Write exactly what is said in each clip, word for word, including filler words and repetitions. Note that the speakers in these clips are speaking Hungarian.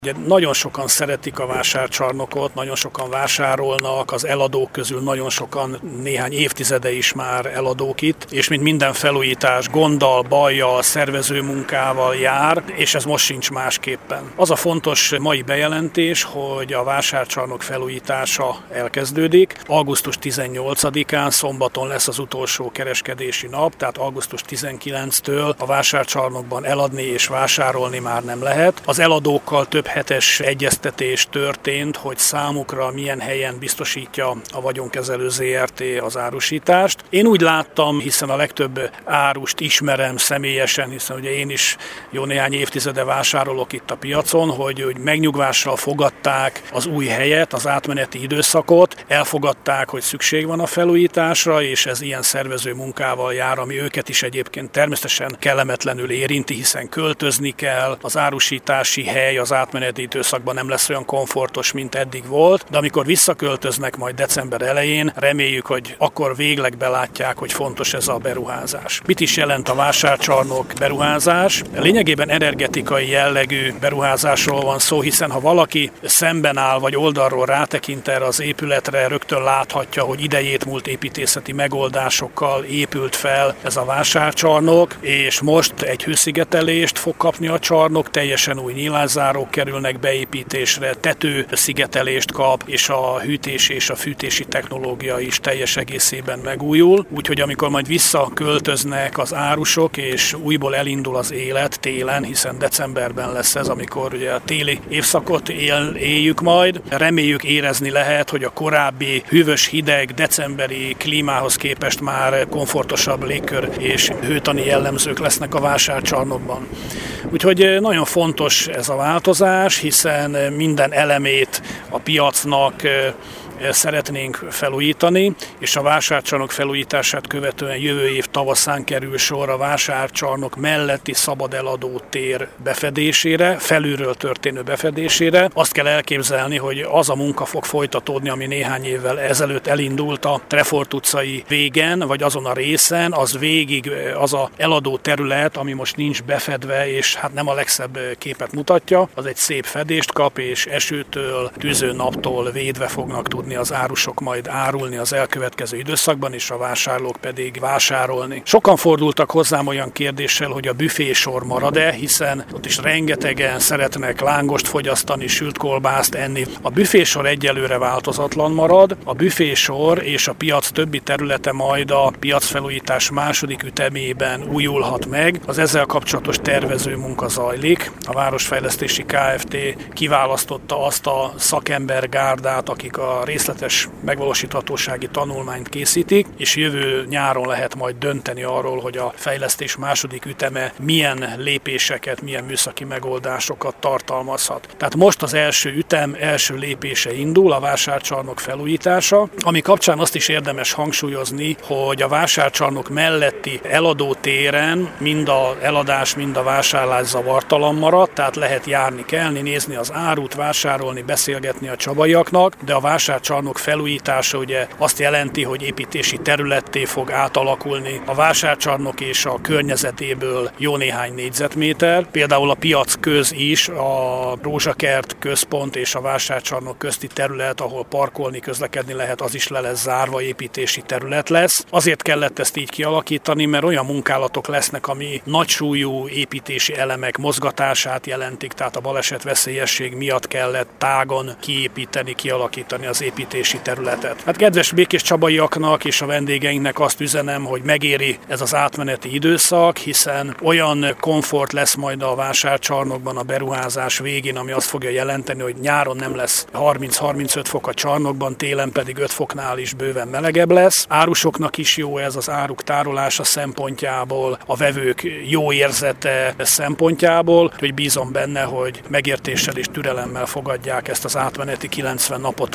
Ugye nagyon sokan szeretik a vásárcsarnokot, nagyon sokan vásárolnak, az eladók közül nagyon sokan néhány évtizede is már eladók itt, és mint minden felújítás gonddal, bajjal, szervező munkával jár, és ez most sincs másképpen. Az a fontos mai bejelentés, hogy a vásárcsarnok felújítása elkezdődik. augusztus tizennyolcadikán szombaton lesz az utolsó kereskedési nap, tehát augusztus tizenkilencedikétől a vásárcsarnokban eladni és vásárolni már nem lehet. Az eladókkal több hetes egyeztetés történt, hogy számukra milyen helyen biztosítja a Vagyonkezelő zé er té az árusítást. Én úgy láttam, hiszen a legtöbb árust ismerem személyesen, hiszen ugye én is jó néhány évtizede vásárolok itt a piacon, hogy, hogy megnyugvással fogadták az új helyet, az átmeneti időszakot, elfogadták, hogy szükség van a felújításra, és ez ilyen szervező munkával jár, ami őket is egyébként természetesen kellemetlenül érinti, hiszen költözni kell, az árusítási hely az átmeneti időszakban nem lesz olyan komfortos, mint eddig volt, de amikor visszaköltöznek majd december elején, reméljük, hogy akkor végleg belátják, hogy fontos ez a beruházás. Mit is jelent a vásárcsarnok beruházás? Lényegében energetikai jellegű beruházásról van szó, hiszen ha valaki szemben áll, vagy oldalról rátekint erre az épületre, rögtön láthatja, hogy idejét múlt építészeti megoldásokkal épült fel ez a vásárcsarnok, és most egy hőszigetelést fog kapni a csarnok, teljesen új nyílászárók kerülnek beépítésre, tetőszigetelést kap, és a hűtési és a fűtési technológia is teljes egészében megújul. Úgyhogy amikor majd visszaköltöznek az árusok, és újból elindul az élet télen, hiszen decemberben lesz ez, amikor ugye a téli évszakot él, éljük majd, reméljük érezni lehet, hogy a korábbi hűvös, hideg, decemberi klímához képest már komfortosabb légkör és hőtani jellemzők lesznek a vásárcsarnokban. Úgyhogy nagyon fontos ez a változás, hiszen minden elemét a piacnak szeretnénk felújítani, és a vásárcsarnok felújítását követően jövő év tavaszán kerül sor a vásárcsarnok melletti szabad eladó tér befedésére, felülről történő befedésére. Azt kell elképzelni, hogy az a munka fog folytatódni, ami néhány évvel ezelőtt elindult a Trefort utcai végen, vagy azon a részen, az végig az a eladó terület, ami most nincs befedve, és hát nem a legszebb képet mutatja, az egy szép fedést kap, és esőtől, tüző naptól védve fognak tudni az árusok majd árulni az elkövetkező időszakban, és a vásárlók pedig vásárolni. Sokan fordultak hozzám olyan kérdéssel, hogy a büfésor marad-e, hiszen ott is rengetegen szeretnek lángost fogyasztani, sült kolbászt enni. A büfésor egyelőre változatlan marad, a büfésor és a piac többi területe majd a piacfelújítás második ütemében újulhat meg. Az ezzel kapcsolatos tervező munka zajlik. A Városfejlesztési Kft. Kiválasztotta azt a szakembergárdát, akik a részletes megvalósíthatósági tanulmányt készítik, és jövő nyáron lehet majd dönteni arról, hogy a fejlesztés második üteme milyen lépéseket, milyen műszaki megoldásokat tartalmazhat. Tehát most az első ütem, első lépése indul, a vásárcsarnok felújítása, ami kapcsán azt is érdemes hangsúlyozni, hogy a vásárcsarnok melletti eladó téren mind az eladás, mind a vásárlás zavartalan maradt, tehát lehet járni, kelni, nézni az árut, vásárolni, beszélgetni a csabaiaknak, de a vásárcsarnok felújítása ugye azt jelenti, hogy építési területté fog átalakulni a vásárcsarnok és a környezetéből jó néhány négyzetméter. Például a piac köz is, a Rózsakert központ és a vásárcsarnok közti terület, ahol parkolni, közlekedni lehet, az is le lesz zárva, építési terület lesz. Azért kellett ezt így kialakítani, mert olyan munkálatok lesznek, ami nagy súlyú építési elemek mozgatását jelentik, tehát a balesetveszélyesség miatt kellett tágon kiépíteni, kialakítani az építési területet. Hát kedves békés csabaiaknak és a vendégeinknek azt üzenem, hogy megéri ez az átmeneti időszak, hiszen olyan komfort lesz majd a vásárcsarnokban a beruházás végén, ami azt fogja jelenteni, hogy nyáron nem lesz harminc-harmincöt fok a csarnokban, télen pedig öt foknál is bőven melegebb lesz. Árusoknak is jó ez az áruk tárolása szempontjából, a vevők jó érzete szempontjából, hogy bízom benne, hogy megértéssel és türelemmel fogadják ezt az átmeneti kilencven napot a vásárcsarnokban,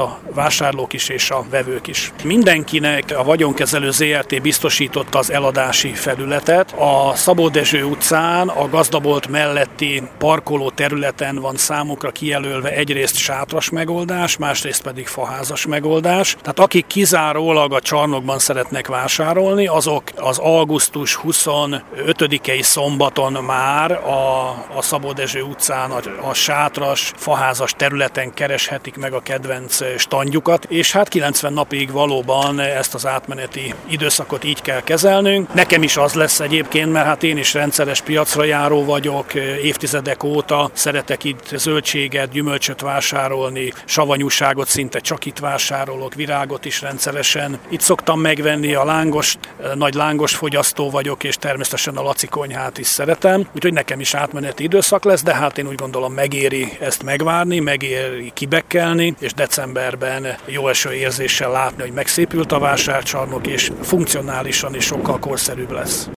vásárlók is és a vevők is. Mindenkinek a Vagyonkezelő zé er té biztosította az eladási felületet. A Szabó Dezső utcán a gazdabolt melletti parkoló területen van számukra kijelölve egyrészt sátras megoldás, másrészt pedig faházas megoldás. Tehát akik kizárólag a csarnokban szeretnek vásárolni, azok az augusztus huszonötödikei szombaton már a, a Szabó Dezső utcán a, a sátras, faházas területen kereshetik meg a kedvenc standjukat, és hát kilencven napig valóban ezt az átmeneti időszakot így kell kezelnünk. Nekem is az lesz egyébként, mert hát én is rendszeres piacra járó vagyok, évtizedek óta szeretek itt zöldséget, gyümölcsöt vásárolni, savanyúságot szinte csak itt vásárolok, virágot is rendszeresen. Itt szoktam megvenni a lángost, nagy lángos fogyasztó vagyok, és természetesen a Laci konyhát is szeretem, úgyhogy nekem is átmeneti időszak lesz, de hát én úgy gondolom megéri ezt megvárni, megéri kibekkelni, és decemberben jó eső érzéssel látni, hogy megszépült a vásárcsarnok, és funkcionálisan is sokkal korszerűbb lesz.